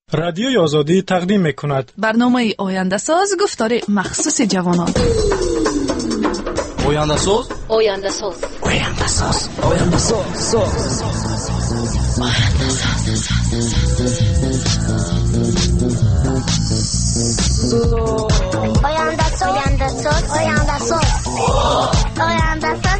رادیوی آزادی تقدیم می‌کند برنامه آینده ساز گفتار مخصوص جوانان. آینده ساز آینده ساز آینده ساز آینده ساز آینده ساز آینده ساز آینده ساز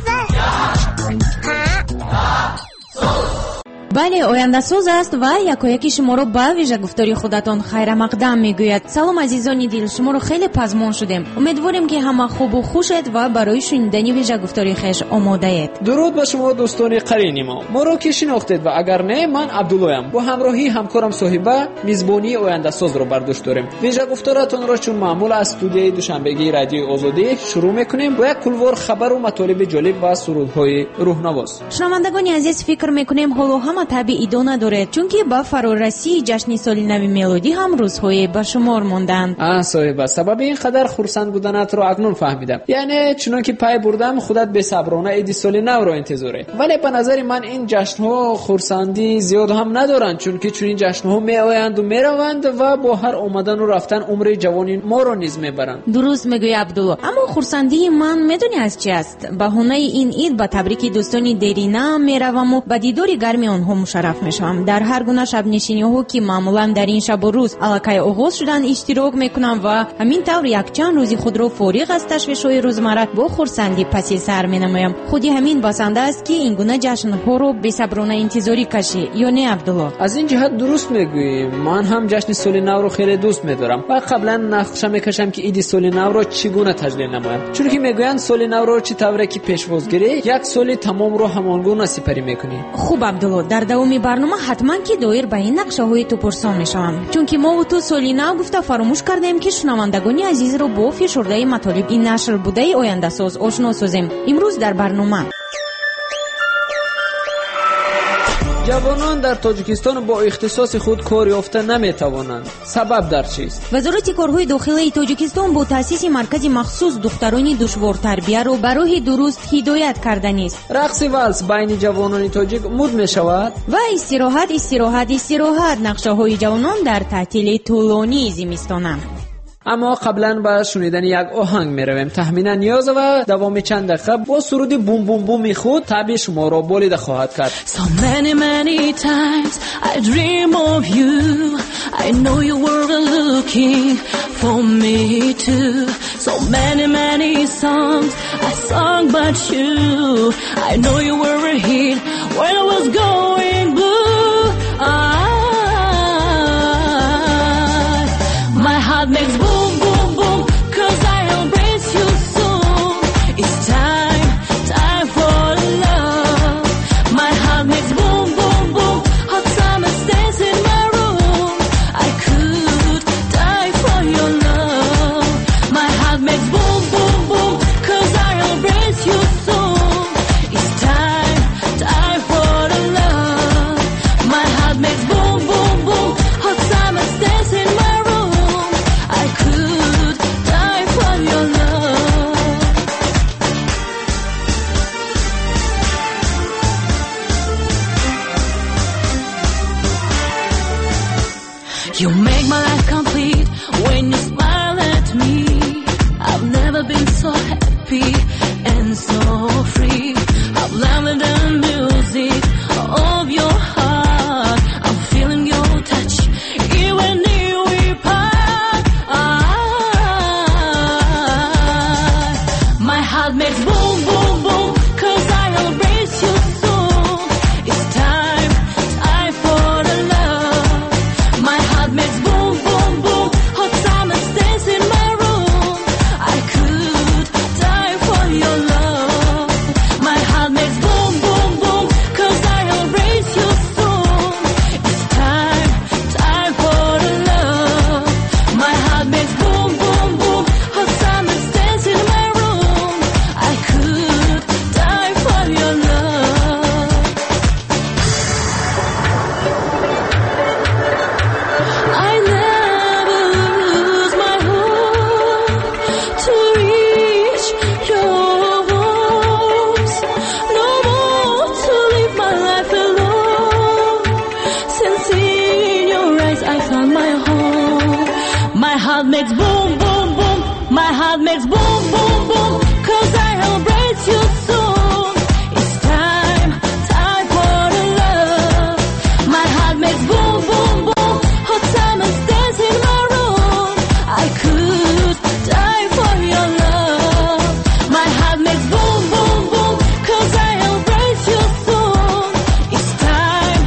بله، آینده ساز است و یکایک شما رو با ویژه گفتاری خودتان خیر مقدم میگوید. سلام عزیزانی دل، شما رو خیلی پزمان شدیم. امیدواریم که همه خوب و خوشید و برای شنیدن ویژه گفتاری خویش آماده اید. درود به شما دوستان قرینی ما رو که شناختید و اگر نه، من عبدالله با همراهی همکارم صاحبه میزبانی آینده ساز رو برداشت داریم. ویژه گفتاراتون را چون معمول از استودیوی دوشنبگی رادیو آزادی شروع میکنیم با یک کلوار خبر و مطالب جالب و سرودهای روحنواز. شنوندگان عزیز، فکر میکنیم حالا هم طبیعی نداره، چون که با فرارسی جشن سال نو میلادی هم روزهای به شمار موندن. صاحبه، سبب این قدر خرسند بودنت رو اکنون فهمیدم. یعنی چون که پای بردم خودت به صبرانه عید سال نو رو انتظاره. ولی به نظر من این جشن ها خرسندی زیاد هم ندارن، چون که چون این جشن ها می آیند و می روند و با هر اومدن و رفتن عمر جوانی ما رو نیز میبرن. درست میگوی عبدالله، اما خرسندی من میدونی از چی است؟ بهونه این عید با تبریک دوستانی دیرینه میروم و با دیدار گرم آنها مشرف میشم. در هر گونه شب نشینی ها که معمولا در این شب و روز الکی آغاز شدن اشتراک میکنم و همین طور یک چند روزی خود رو فارغ از تشویش‌های روزمره با خرسندی پسی سر مینمایم. خودی همین بسنده است که این گونه جشن ها رو بی‌صبرانه انتظاری کشی، یا نه عبدالله؟ از این جهت درست میگویی. من هم جشن سال نو رو خیلی دوست میدارم و قبلا نقشه میکشم که عید سال نو رو چگونه تجلیل نمایم، چون که میگویند سال نو رو چه طوری که پیشوازگیری یک سال تمام رو همانگونه سپری میکنی. خوب عبدالله، در دوام برنامه حتما که دایر به این نقشه های تو پرسان میشوم، چون که ما و تو سالی نو گفته فراموش کردیم که شنوندگان عزیز رو با فشرده مطالب این نشر بوده آینده ساز آشنا سازیم. امروز در برنامه جوانان در تاجیکستان با اختصاص خود کار یافته نمیتوانند. سبب در چیست؟ وزارت کارهای داخلی تاجیکستان با تأسیس مرکز مخصوص دختران دشوار تربیه رو به راه درست هدایت کردن است. رقص والس بین جوانان تاجیک مد می شود و استراحت نقشه های جوانان در تعطیل طولانی زمستان. اما قبلا با شنیدن یک آهنگ می رویم. تخمینا نیاز و دوام چند دقیقه با سرود بوم بوم بوم خود طبع شما را بالیده خواهد کرد. So many times I dream of you. I know you were looking for me too. So many songs I sung but you. I know you were a hit when I was going blue. My heart makes boom boom boom 'cause I embrace you soon. It's time for love. My heart makes boom boom boom. Hot summer stays in my room. I could die for your love. My heart makes boom boom boom 'cause I embrace you soon. It's time for love. My heart makes boom boom boom. Hot summer stays in my room. I could die for your love. You make my life complete when you smile at me. I've never been so happy and so free. I've loved the music of your heart. I'm feeling your touch even if we part. My heart makes boom boom boom 'cause I embrace you soon. It's time for the love. My heart makes boom boom boom. Hot summer stays in my room. I could die for your love. My heart makes boom boom. heart makes boom, boom, boom. My heart makes boom, boom, boom. 'Cause I'll embrace you soon. It's time for the love. My heart makes boom, boom, boom. Hot summers dance in my room. I could die for your love. My heart makes boom, boom, boom. 'Cause I'll embrace you soon. It's time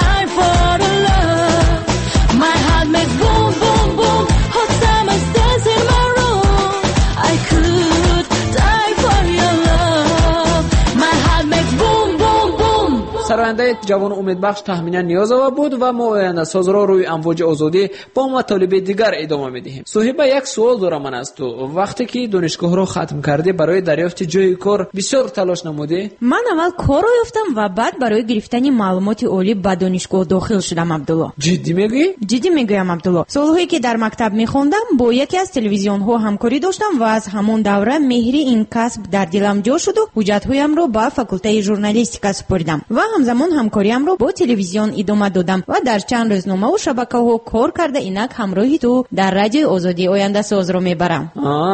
for the love. My heart makes boom, boom, boom. Hot summers dance in my room. I could die for your love. My heart makes boom, boom, boom. سرآینده جوان امیدبخش تخمینا نیازова بود و ما آینده ساز را روی امواج آزادی با مطالب دیگر ادامه میدهیم. صاحبه یک سوال دارم من از تو. وقتی که دانشگاه رو ختم کردی برای دریافت جای کار بسیار تلاش نمودی؟ من اول کار رو یافتم و بعد برای گرفتن معلومات عالی به دانشگاه داخل شدم. عبدالله جدی میگی؟ جدی میگویم عبدالله. سالهایی که در مکتب میخوندم با یکی از تلویزیون ها همکاری داشتم و از همون دوره مهر این کسب در دلم جا شد و حجت هایم رو به فاکولته ژورنالیستیکا سپردم و همزمان همکاریم رو با تلویزیون ادامه دادم و در چند روزنامه و شبکه‌ها کار کرده اینک همراهی تو در رادیو آزادی آینده ساز رو میبرم.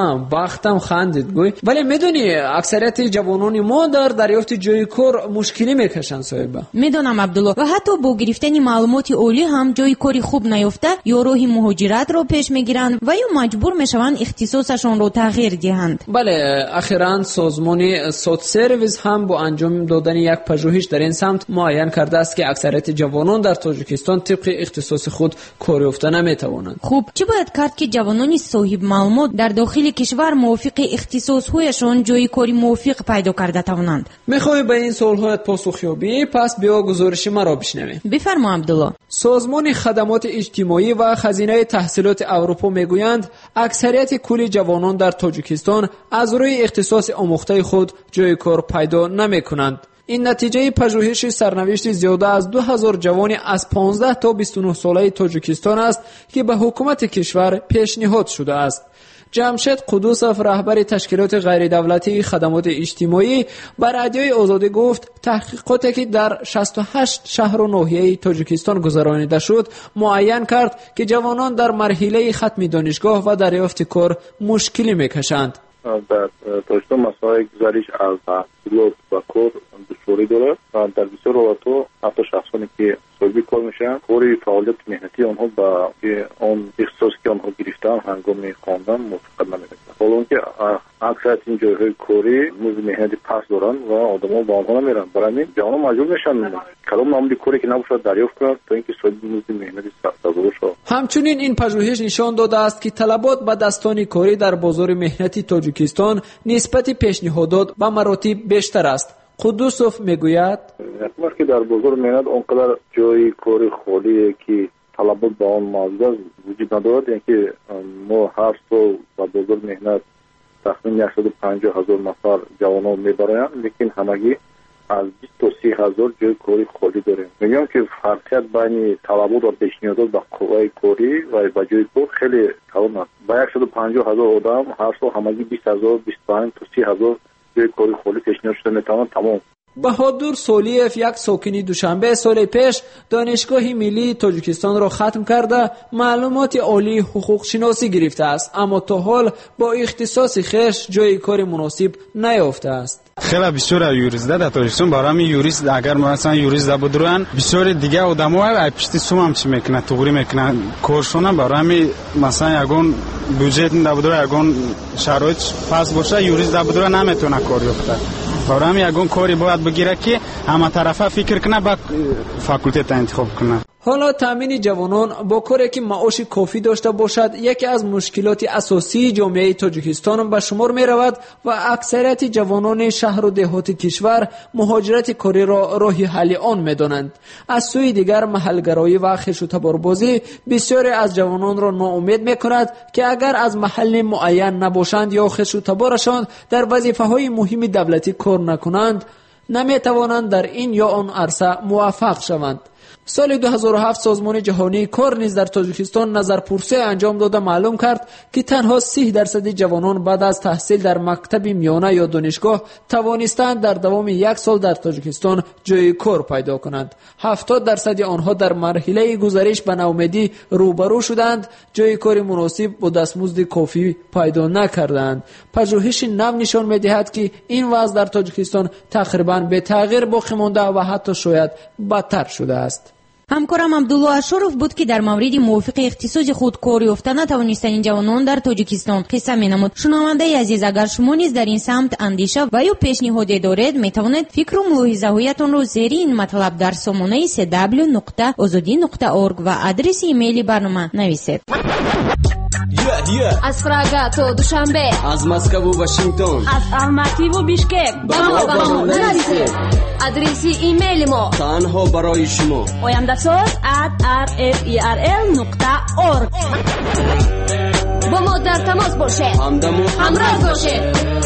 وقتم خندید گوی. ولی میدونی اکثریت جوانان ما در دریافت جای کار مشکلی میکشن صاحبه. میدونم عبدالله و حتی با گرفتن معلومات عالی هم جای کاری خوب نیافته یا راه مهاجرت رو پیش میگیرن و یا مجبور میشوند اختصاصشون رو تغییر دهند. بله، اخیراً سازمان سوت سرویس هم با انجام دادن یک پژوهش در این سمت معین کرده است که اکثریت جوانان در تاجیکستان طبق اختصاص خود کار یافته نمیتوانند. خوب چه باید کرد که جوانان صاحب معلومات در داخل کشور موافق اختصاص‌هایشان جای کاری موافق پیدا کرده توانند؟ میخوای به این سوال‌هایت پاسخ یابی؟ پس بیا گزارش مرا بشنوی. بفرما عبدالله. سازمان خدمات اجتماعی و خزینه تحصیلات اروپا میگویند اکثریت کل جوانان در تاجیکستان از روی اختصاص آموخته خود جای کار پیدا نمیکنند. این نتیجه پژوهش سرنوشت زیاده از 2000 جوان از 15 تا 29 ساله تاجیکستان است که به حکومت کشور پیشنهاد شده است. جمشید قدوسوف رهبر تشکیلات غیر دولتی خدمات اجتماعی بر رادیوی آزادی گفت تحقیقاتی که در 68 شهر و ناحیه تاجیکستان گذرانیده شد معین کرد که جوانان در مرحله ختم دانشگاه و دریافت کار مشکلی میکشند. در تاجیکستان مسائل گزارش از تحصیلات و کار دشواری دارد و در بسیار رابطه حتی شخصانی که صاحب کار میشن کاری فعالیت مهنتی آنها با آن اختصاصی که آنها گرفتن هنگام خواندن موافقت نمیکنند. حالا که اکثریت این جایهای کاری مزد مهنتی پست دارن و آدم‌ها با آنها نمیرن، برای همین جوانان مجبور میشن کلام معمولی کاری که نباشد دریافت کنند تا اینکه صاحب مزد مهنتی سازگار شوند. همچنین این پژوهش نشان داده است که طلبات به دستان کاری در بازار مهنتی تاجیکستان نسبت پیشنهادات به مراتب بیشتر است. قدوسوف میگوید وقتی در بازار مهنت اونقدر جای کاری خالیه که طلبات به آن موجود وجود ندارد، یعنی که ما هر سال به بازار مهنت تقریبا 150,000 نفر جوانان میبرند، لیکن همگی از 20 تا 30,000 جای کاری خالی داریم. میگم که فرقیت بین طلبات و پیشنهادات به قوه کاری و به جای کار خیلی کم است. با 150,000 آدم هر سال همگی 20,000 25 تا 30,000 جای کاری خالی پیشنهاد شده میتوان تمام. بهادر سولیف یک ساکن دوشنبه سال پیش دانشگاه ملی تاجیکستان را ختم کرده معلومات عالی حقوق شناسی گرفته است، اما تا حال با اختصاص خیش جای کار مناسب نیافته است. خیلی بسیار یوریست در تاجیکستان برای یوریست اگر مثلا یوریست بودن بسیار دیگه آدم‌ها پشت سوم هم چی میکنه توغری میکنه کارشون برای مثلا یگون بودجه نبوده یگون شرایط پس باشه یوریست بودن نمیتونه کار یافته. برای یگون کاری باید بگیره که همه طرفه فکر کنه با فاکولته انتخاب کنه. حالا تامین جوانان با کاری که معاش کافی داشته باشد یکی از مشکلات اساسی جامعه تاجیکستان به شمار می رود و اکثریت جوانان شهر و دهات کشور مهاجرت کاری را راه حل آن می دانند. از سوی دیگر محلگرایی و خیش و تباربازی بسیاری از جوانان را ناامید می کند که اگر از محل معین نباشند یا خیش و تبارشان در وظیفه های مهم دولتی کار نکنند نمی توانند در این یا آن عرصه موفق شوند. سال 2007 سازمان جهانی کار نیز در تاجیکستان نظرپرسی انجام داده معلوم کرد که تنها 30% جوانان بعد از تحصیل در مکتب میانه یا دانشگاه توانستند در دوام 1 سال در تاجیکستان جای کار پیدا کنند. 70% آنها در مرحله گذشت به ناامیدی روبرو شدند، جای کار مناسب با دستمزد کافی پیدا نکردند. پژوهش نو نشان می‌دهد که این وضع در تاجیکستان تقریباً به تغییر باقی مانده و حتی شاید بدتر شده است. همکارم عبدالله اشرف بود که در مورد موافق اختصاص خود کار یافته نتوانستن جوانان در تاجیکستان قصه می‌نمود. شنونده عزیز، اگر شما نیز در این سمت اندیشه و یا پیشنهاد دارید، میتوانید فکر و ملاحظه‌هایتان را زیر این مطلب در سامانه cw.azadi.org و آدرس ایمیل برنامه نویسید. از پراگا تا دوشنبه، از مسکو و واشنگتن، از الماتی و بیشکک با ما نویسید. آدرس ایمیل ما تنها برای شما oyandasoz@rferl.org. با ما در تماس باشید، همراه باشید.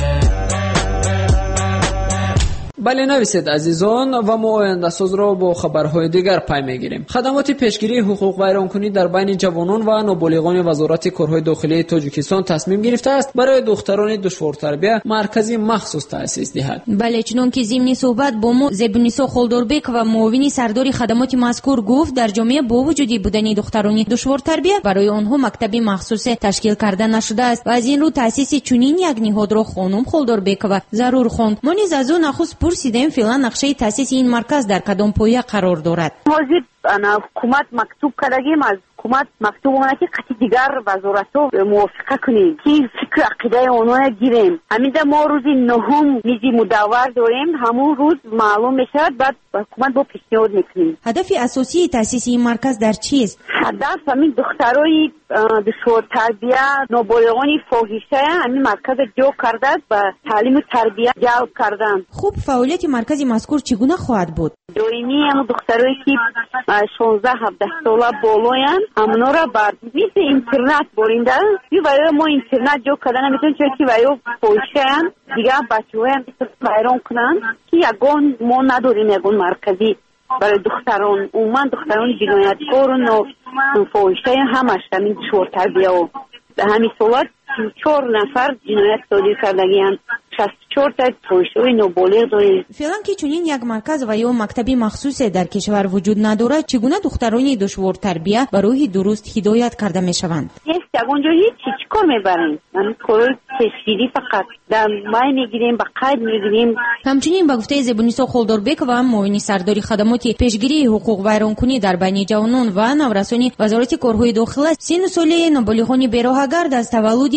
بله نویسید عزیزان و ما آینده ساز را با خبرهای دیگر پی میگیریم. خدمات پیشگیری حقوق ویرانکنی در بین جوانان و نابالغان وزارت کارهای داخلی تاجیکستان تصمیم گرفته است برای دختران دشوارتربیه مرکزی مخصوص تأسیس دهد. بله، چون که ضمن صحبت با ما زبونیسا خالداربک و معاون سردار خدمات مذکور گفت در جامعه با وجود بودن دختران دشوارتربیه برای آنها مکتب مخصوص تشکیل کرده نشده است و از این رو تأسیس چنین یک نهاد را خانم خالداربک و ضرور خواند. ما نیز از او نخست پرسیدیم فعلا نقشه تأسیس این مرکز در کدام پایه قرار دارد. واجب حکومت مکتوب کردیم، از حکومت مکتوب اومده که قطعی دیگر وزارت‌ها موافقه کنیم که فکر عقیده اونها گیریم. همین ما روز 9 میزی مدور داریم، همون روز معلوم میشه، بعد حکومت با پیشنهاد میکنیم. هدف اساسی تأسیس این مرکز در چیست؟ هدف همین دخترای دشوارتربیه، نابالغان فاحشه همین مرکز جو کرده و تعلیم و تربیت جلب کردن. خوب، فعالیت مرکز مذکور چگونه خواهد بود؟ دائمی هم دخترایی که 16-17 ساله بالایند همونا را بر مثل اینترنت برنده برای ما اینترنت جو کردن نمیتون، چون که برای فاحشه هم دیگه بچه‌ها هم بیرون کنن که یگان ما نداریم یگان مرکزی برای دختران. عموما دختران جنایتکار و فاحشه همش همین دشوارتربیه و به همین صورت 4 نفر جنایت صادر کردگی‌اند، 64 تا فاحشه نابالغ داریم. فعلا که چنین یک مرکز و یا مکتبی مخصوص در کشور وجود ندارد، چگونه دختران دشوارتربیه به راه درست هدایت کرده میشوند؟ اونجا هیچ کار میبریم، من کار تشکیلی فقط در مای میگیریم، با قید میگیریم. همچنین به گفته زبونیسا خالداربک و معاون سردار خدمات پیشگیری حقوق ویرانکنی در بین جوانان و نورسانی وزارت کارهای داخلی، سن ساله نابالغان بیراهگرد از تولد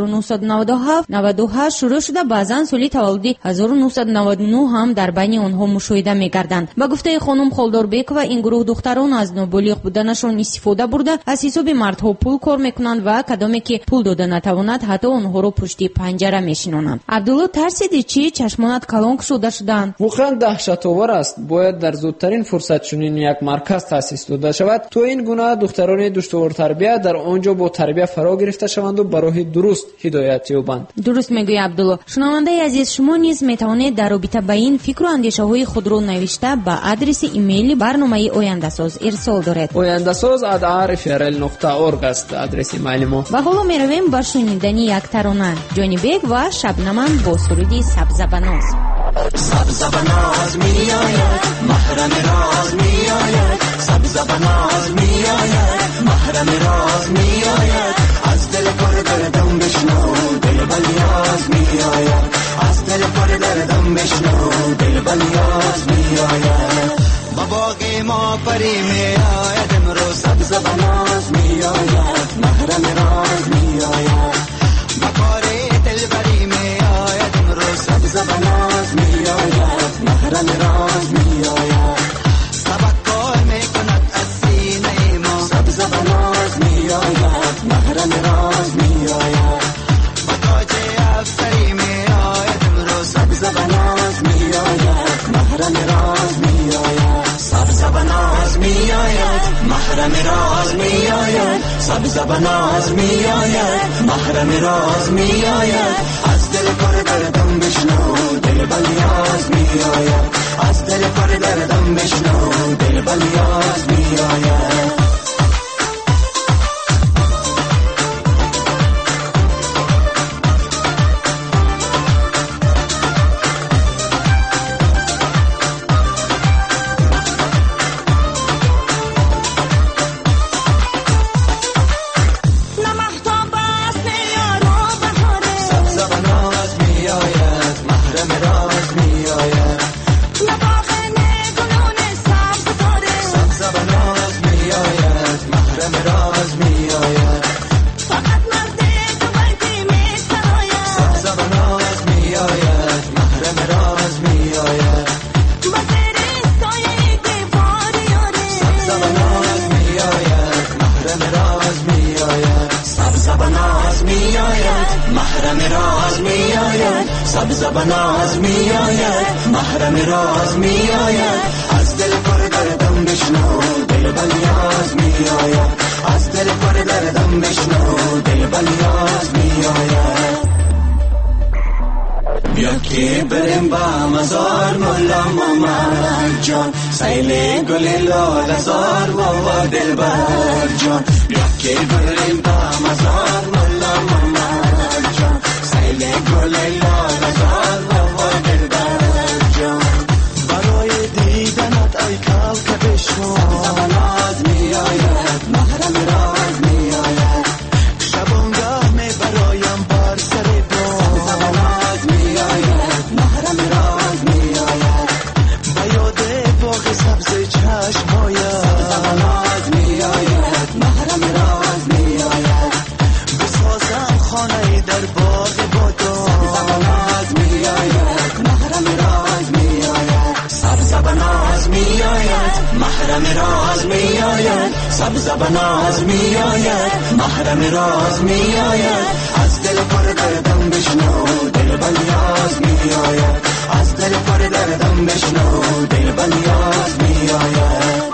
1997-98 شروع شده، بعضا سال تولد 1999 هم در بین آنها مشاهده می‌گردند. با گفته خانم خالداربک و این گروه دختران از نابالغ بودنشان استفاده برده از حساب مردها پول کار میکنند و کدامی که پول داده نتواند حتی آنها را پشت پنجره میشینانند. عبدالله، ترسیدی چی؟ چشمانت کلانک شدند. واقعا دهشت‌آور است. باید در زودترین فرصت چنین یک مرکز تأسیس داده شود تا این گونه دختران دشوارتربیه در آنجا با تربیت فرا گرفته شوند و به راه درست هدایت یابند. درست میگوی عبدالله. شنونده عزیز، شما نیز میتوانید در رابطه با این فکر و اندیشه های خود را نوشته به آدرس ایمیل برنامه آینده ساز ارسال دارید. oyandasoz@rferl.org است آدرس ایمیل ما. و حالا میرویم با شنیدن یک ترانه جانی بیگ و شبنم‌ان با سرودی سبز بناز. سبز بناز می آید، محرم راز می آید، سبز بناز می آید، محرم راز می آید، از دل پر دردم بشنو دل بلیاز می آید، از دل پر دردم بشنو دل بلیاز می آید. با باغ ما پری می آید، امروز سبز بناز می آید، محرم راز می آید، با کار دلبری می آید، امروز سبز بناز می آید، محرم راز می آید، تبکر می کند از سینه ما، سبز بناز می آید، محرم راز می آید، با تاج افسری می آید، امروز سبز بناز می آید، محرم راز می آید، سبز بناز می آید، محرم راز می آید، سبز بناز می آید، محرم راز می آید، از دل پر دردم بشنو دل بلیاز می آید، از از دل پر دردم بشنو دلبر یاد میآید سبز بناز می آید محرم راز می آید از دل پر دردم بشنو دل بلیاز می آید از دل پر دردم بشنو دل بلیاز می آید بیا که بریم با مزار مولا مامان جان سیل گل لال زار و دلبر جان بیا که بریم با مزار مولا مامان جان سیل گل لال زار و دلبر جان برای دیدنت ای کلک بشنو سبز می آید محرم راز می آید شبانگاه می برایم بر سر باز می آید محرم راز می آید به یاد باغ سبز چشم آید سبز می آید محرم راز می آید بسازم خانه در باغ بادام می آید محرم راز می آید سبز بناز می آید محرم راز می آید سبز بناز می آید محرم راز می آید از دل پر دردم بشنو دل بلیاز می آید از دل پر دردم بشنو دل بلیاز می آید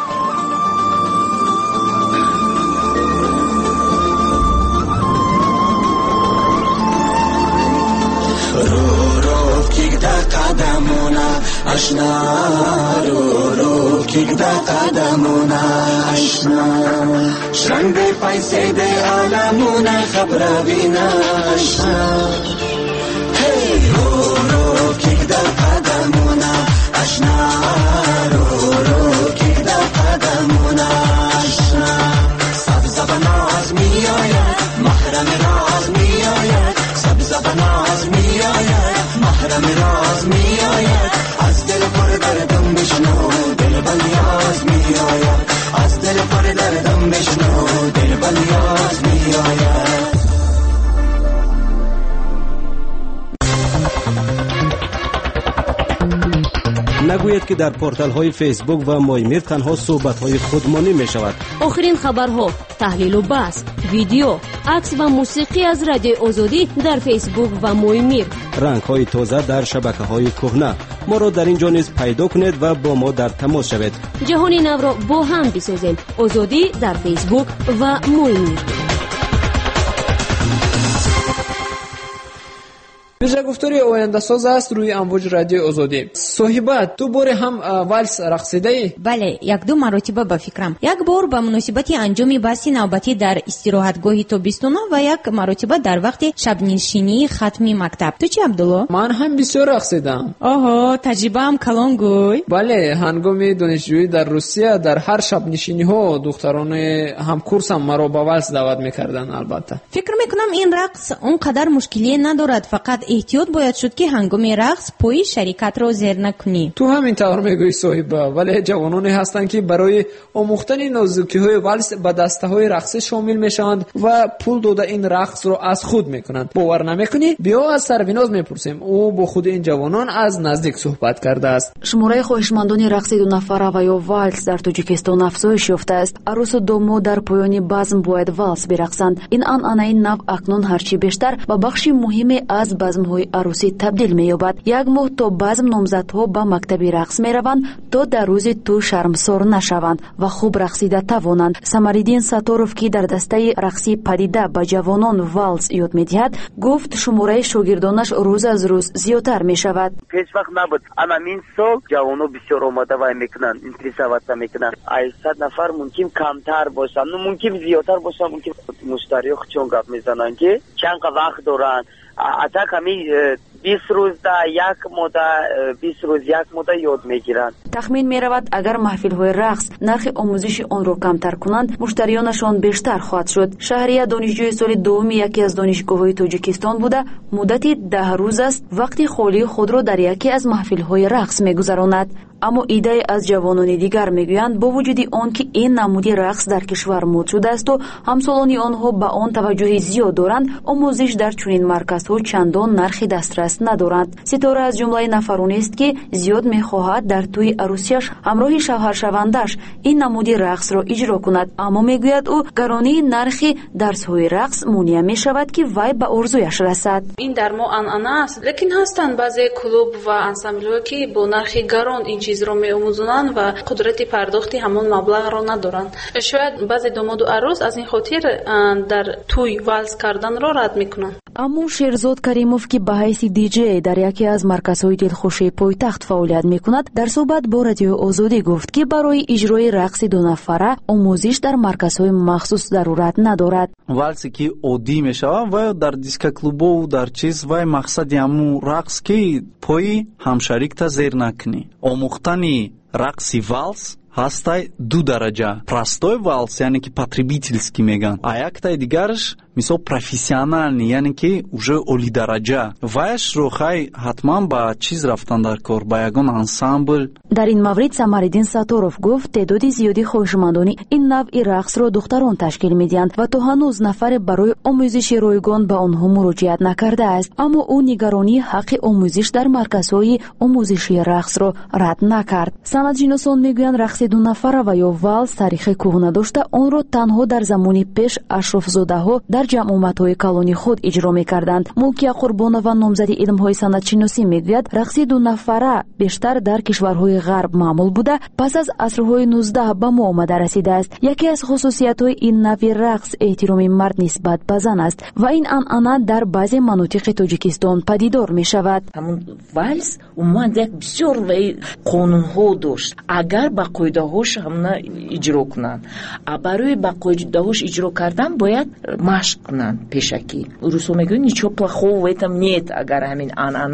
قدمونا اشنا رو کیک دا قدمونا اشنا شرنگ دی پیسه دی عالمونا خبر بینا اشنا هی رو کیک دا قدمونا اشنا رو کیک دا قدمونا اشنا سبز بناز می آید محرم راز می آید سبز بناز می آید محرم راز می آید از دل پر دردم بشنو دل بلیاز می آید از دل پر دردم بشنو دل بلیاز می آید نگوید که در پورتال های فیسبوک و مایمیر تنها صحبت های خودمانی می شود. آخرین خبرها، تحلیل و بحث، ویدیو، عکس و موسیقی از رادیو آزادی در فیسبوک و مایمیر. رنگ های تازه در شبکه های کهنه. ما را در اینجا نیز پیدا کنید و با ما در تماس شوید. جهان نو را با هم بسازیم. آزادی در فیسبوک و مایمیر. میرزا گفتاری آینده ساز است روی امواج رادیو آزادی. صاحبت تو بار هم والس رقصیده ای؟ بله، یک دو مرتبه به فکرم. یک بار به مناسبت انجام بحث نوبتی در استراحتگاه تابستانه و یک مرتبه در وقت شب نشینی ختم مکتب. تو چی عبدالله؟ من هم بسیار رقصیدم. آها، تجربه هم کلان گوی؟ بله، هنگام دانشجویی در روسیه در هر شب نشینی ها دختران هم کورسم مرا به والس دعوت میکردن. البته فکر میکنم این رقص اونقدر مشکلی ندارد، فقط احتیاط باید شد که هنگام رقص پای شریکت را زیر نکنی. تو همین طور میگویی صاحبه، ولی جوانانی هستند که برای آموختن نازکی های والس به دسته های رقصی شامل میشوند و پول داده این رقص را از خود میکنند. باور نمیکنی؟ بیا از سربیناز میپرسیم. او با خود این جوانان از نزدیک صحبت کرده است. شماره خواهشمندان رقص دو نفره و یا والس در تاجیکستان افزایش یافته است. عروس و داماد در پایان بزم باید والس برقصند. این آنعنه نو اکنون هرچی بیشتر و بخشی مهمی از базмҳои арӯсӣ табдил меёбад. Як моҳ то базм номзадҳо ба мактаби рақс мераванд то дар рӯзи тӯй шармсор нашаванд ва хуб рақсида тавонанд. Самариддин Саторов, ки дар дастаи рақси падида ба ҷавонон валс ёд медиҳад, гуфт шумораи шогирдонаш рӯз аз рӯз зиёдтар мешавад. ҳеҷ вақт набуд. Амин сол ҷавоно бисёр омода вай мекунанд, интересоваться мекунанд. 100 нафар мумкин камтар бошанд, мумкин зиёдтар бошанд, мумкин муштариё чун гап мезананд ки чанд вақт доранд. атак ҳамин 20 рӯз да як мода 20 рӯз як мода ёд мегиранд. тахмин меравад агар маҳфилҳои рақс нархи омӯзиши онро камтар кунанд, муштариёнашон бештар хоҳад шуд. Шаҳрия донишҷӯи соли дуввуми яке аз донишгоҳҳои Тоҷикистон буда муддати 10 рӯз аст вақти холии худро дар яке аз маҳфилҳои рақс мегузаронад. аммо идеи аз ҷавонони дигар мегӯянд бо вуҷуди он ки ин намуди рақс дар кишвар мод шудаасту ҳамсолони онҳо ба он таваҷҷӯҳи зиёд доранд, омӯзиш дар чунин марказҳо чандон нархи дастрас надоранд. Ситора аз ҷумлаи нафаронест ки зиёд мехоҳад дар тӯи арӯсияш ҳамроҳи шавҳаршавандаш ин намуди рақсро иҷро кунад, аммо мегӯяд ӯ гаронии нархи дарсҳои рақс монеа мешавад ки вай ба орзуяш расад. ин дар мо анъана аст, лекин ҳастанд баъзе клуб ва ансамблҳое ки бо нархи гарон ин чизро меомӯзонанд ва қудрати пардохти ҳамон маблағро надоранд. шояд баъзе домоду арӯс аз ин хотир дар тӯй валс карданро рад мекунанд. аммо Шерзод Каримов, ки ба ҳайси диҷей дар яке аз марказҳои дилхушии пойтахт фаъолият мекунад, дар суҳбат бо Радиои Озодӣ гуфт, ки барои иҷрои рақси дунафара омӯзиш дар марказҳои махсус зарурат надорад. валсе ки оддӣ мешавад ва дар дискоклубову дар чиз вай мақсади ҳамун рақс ки пои ҳамшарикта зер накунӣ. омӯхтани рақси валс ҳастай 2 дараҷа. Простой валс, яъне ки потребительский меган, а яктай дигараш мисол профессиональный, яъне ки уже олидараҷа. Вайашро хай ҳатман ба чиз рафтан дар кор, ба ягон ансамбл. дар ин маврид Самариддин Саторов гуфт теъдоди зиёди хоҳишмандони ин навъи рақсро духтарон ташкил медиҳанд ва то ҳанӯз нафаре барои омӯзиши ройгон ба онҳо муроҷиат накардааст, аммо ӯ нигаронии ҳаққи омӯзиш дар марказҳои омӯзишии рақсро рад накард. санъатшиносон мегӯянд рақси дунафара ва ё валс таърихи кӯҳна дошта, онро танҳо дар замони пеш ашрофзодаҳо дар ҷамъоматҳои калони худ иҷро мекарданд. Мулкия Қурбонова, номзади илмҳои санъатшиносӣ, мегӯяд рақси дунафара бештар дар кишварҳои ғарб маъмул буда пас аз асрҳои 19 ба мо омада расидааст. яке аз хусусиятҳои ин навъи рақс эҳтироми мард нисбат ба зан аст ва ин анъана дар баъзе манотиқи Тоҷикистон падидор мешавад. ҳамун валс умуман як бисёр қонунҳо дошт, агар ба қоидаҳош ҳамна иҷро кунанд. барои ба қоидаҳош иҷро кардан бояд машқ кунанд пешакӣ. русо мегӯянд ничего плохого в этом нет, агар ҳамин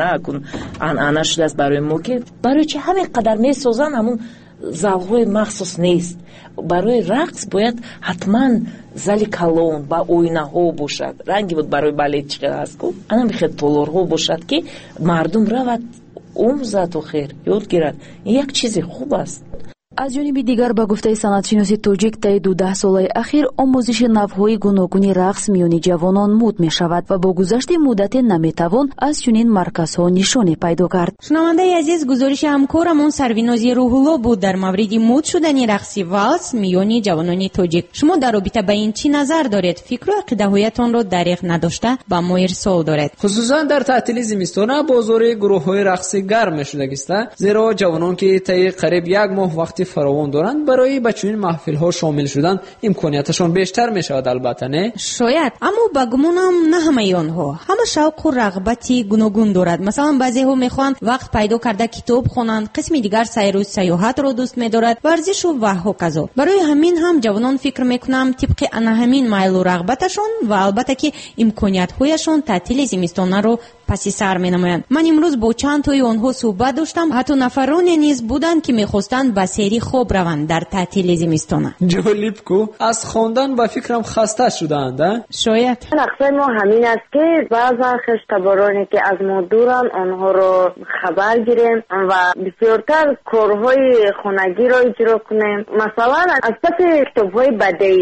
анъана шудааст барои мо ки барои чи ҳамин қадар месозанд, ҳамун залҳои махсус нест. барои рақс бояд ҳатман зали калон ба оинаҳо бошад, ранги буд барои балетчиқа ҳаст ку ана бихел толорҳо бошад ки мардум равад омӯзад охир ёд гирад. ин як чизи хуб аст. аз ҷониби дигар ба гуфтаи санъатшиноси тоҷик таи 12 солаи ахир омӯзиши навъҳои гуногуни рақс миёни ҷавонон мӯд мешавад ва бо гузашти муддате наметавон аз чунин марказҳо нишоне пайдо кард. шунавандаи азиз, гузориши ҳамкорамон Сарвинози Рӯҳулло буд дар мавриди мӯд шудани рақси валс миёни ҷавонони тоҷик. шумо дар робита ба ин чӣ назар доред? фикру ақидаҳоятонро дариғ надошта ба мо ирсол доред. хусусан дар таътили зимистона бозори гурӯҳҳои рақси гарм мешудагиста, зеро ҷавонон ки таи қариб як моҳ вақти фаровон доранд, барои ба чунин маҳфилҳо шомил шудан имконияташон бештар мешавад. албатта не шояд, аммо ба гумонам на ҳамаи онҳо. ҳама шавқу рағбати гуногун дорад. масалан баъзеҳо мехоҳанд вақт пайдо карда китоб хонанд, қисми дигар сайру сайёҳатро дӯст медорад, варзишу ва ҳоказо. барои ҳамин ҳам ҷавонон фикр мекунам тибқи ана ҳамин майлу рағбаташон ва албатта ки имкониятҳояшон таътили зимистонаро паси сар менамоянд. ман имрӯз бо чанд тои онҳо суҳбат доштам. ҳатто нафароне низ буданд ки мехостанд ба сери хоб раванд дар таътили зимистона. ҷолиб ку аз хондан ба фикрам хаста шудаанд. шояд мақсад мо ҳамин аст ки баъзан хештабароне ки аз мо дуранд онҳоро хабар гирем ва бисёртар корҳои хонагиро иҷро кунем. масалан аз паси китобҳои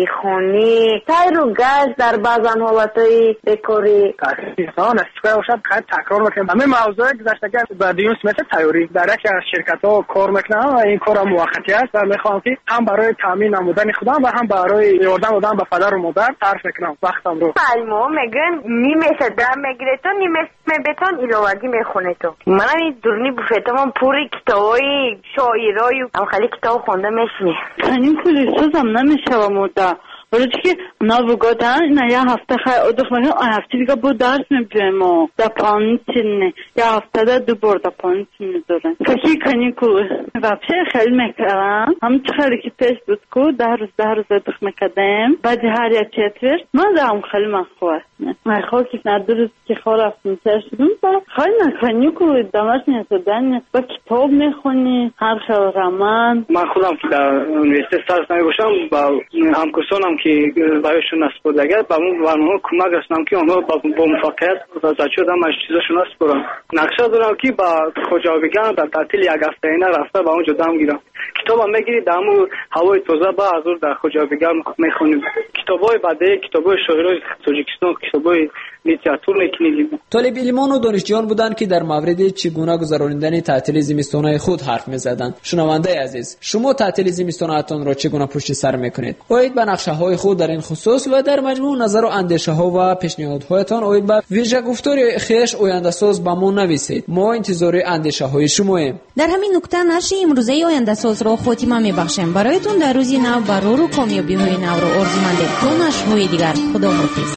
бадеихонӣ, сайру гашт дар баъзан ҳолатҳои бекорӣ فقط تکرار میکنیم. همه موضوع گذشته که به دیون سمت تیوری در یکی از شرکت‌ها کار میکنم و این کار موقتی است و میخوام که هم برای تامین نمودن خودم و هم برای یاردن دادن به پدر و مادر صرف میکنم وقتم رو. علمو میگن نیمه دم میگیره تو نیمه بتون ایلوگی میخونه تو. من این دورنی بوفتم پوری کتابای شاعرای هم خیلی کتاب خونده میشنه. این کلی سوزم نمیشه مودا. ولی که نوگادن نه یه هفته خیلی ادخمه هفته دیگه بود درس میبیم و در پانیتینه یه هفته در دو بار در پانیتینه دارن کشی کنی که وپشه خیلی میکرم همه چه خیلی که پیش بود که ده روز ادخمه کدیم بعدی هر یک چطور من دارم خیلی مخواه مخواه که نه دو روز که خواه رفتیم تشدیم خیلی نکنی که دمش نیستدن با کتاب میخونی هر خیلی غمان من خودم که در انویسته سرس نمیگوشم با همکرسانم که برایشون نسپردگه با اون برنامه کمک هستم که آنها با مفاکرت وزد شدم از چیزاشون نسپرم نقشه دارم که با خوجابیگان در تعطیل یک هفته اینه رفته با اونجا دم گیرم کتاب هم میگیری در همون هوای تازه با حضور در خوجابیگان میخونیم کتابای بعده کتابای شاعرای تاجیکستان کتابای لیتراتور میکنیم. طالب علمان و دانشجویان بودند که در مورد چگونه گذراندن تعطیل زمستانهای خود حرف میزدند. شنونده عزیز شما تعطیل زمستانتان را چگونه پشت سر میکنید؟ اوید به نقشه های خود در این خصوص و در مجموع نظر و اندیشه ها و پیشنهادهایتان اوید به ویژه گفتار خیش آینده ساز به ما نویسید. ما انتظار اندیشه های شماییم. در همین نکته نشر امروزه آینده ساز را خاتمه میبخشیم. برایتون در روزی نو برور و کامیابی های نو را آرزومندیم. تا نشرهای دیگر خداحافظ.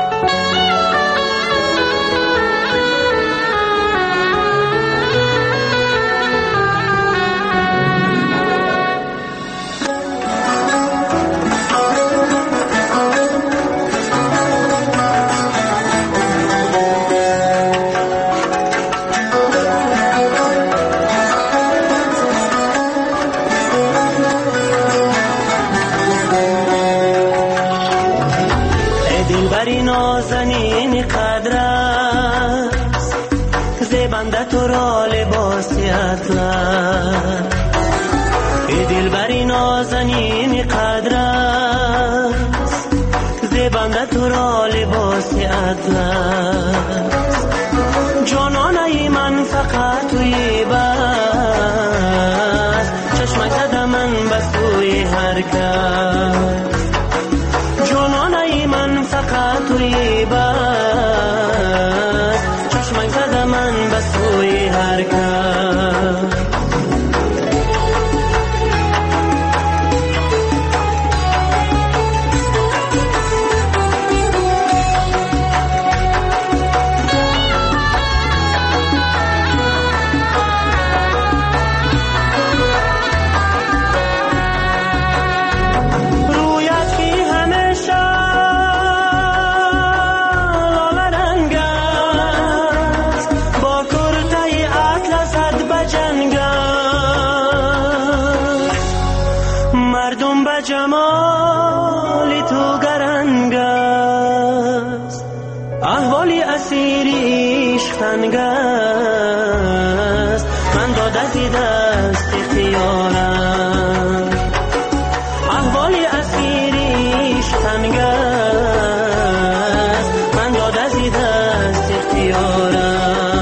تو را لباسی اطلس ای دلبری نازنین قدر است زیبنده تو را لباسی اطلس جانانه من فقط توی بس چشمک زده من به سوی هر کس جانانه من فقط توی بس چشمک زده من به سوی هر کس جمال تو گرنگ است احوالی اسیری عشق تنگ است من داده زی دست اختیارم احوالی اسیری عشق تنگ است من داده زی دست اختیارم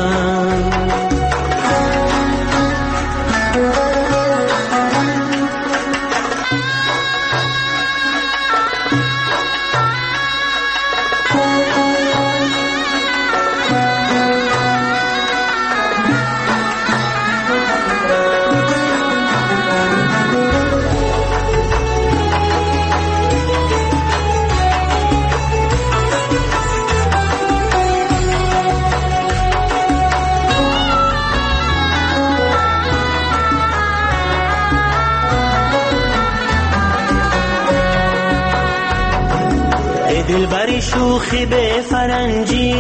دلبری شوخی به فرنجی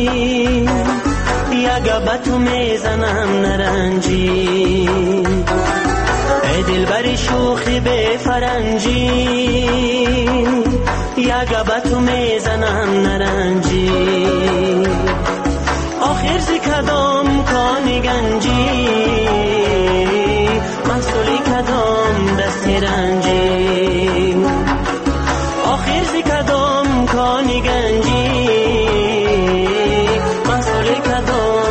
یگه به تو میزنم نرنجی ای دلبری شوخی به فرنجی یگه به تو میزنم نرنجی آخر زی کدام کانی گنجی محصولی کدام دستی رنجی آخر زی کدام کانی گنجی محصولی کدام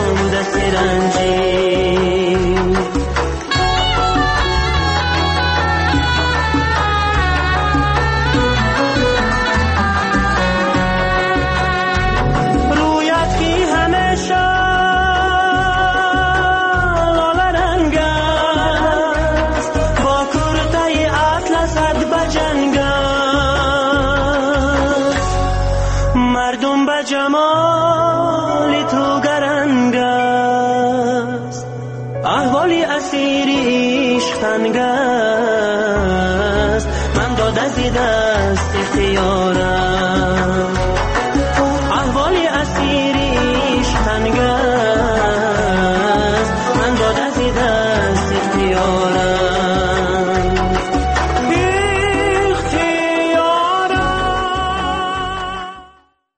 مردم به جمال تو گرنگ است، احوالی اسیری عشق تنگ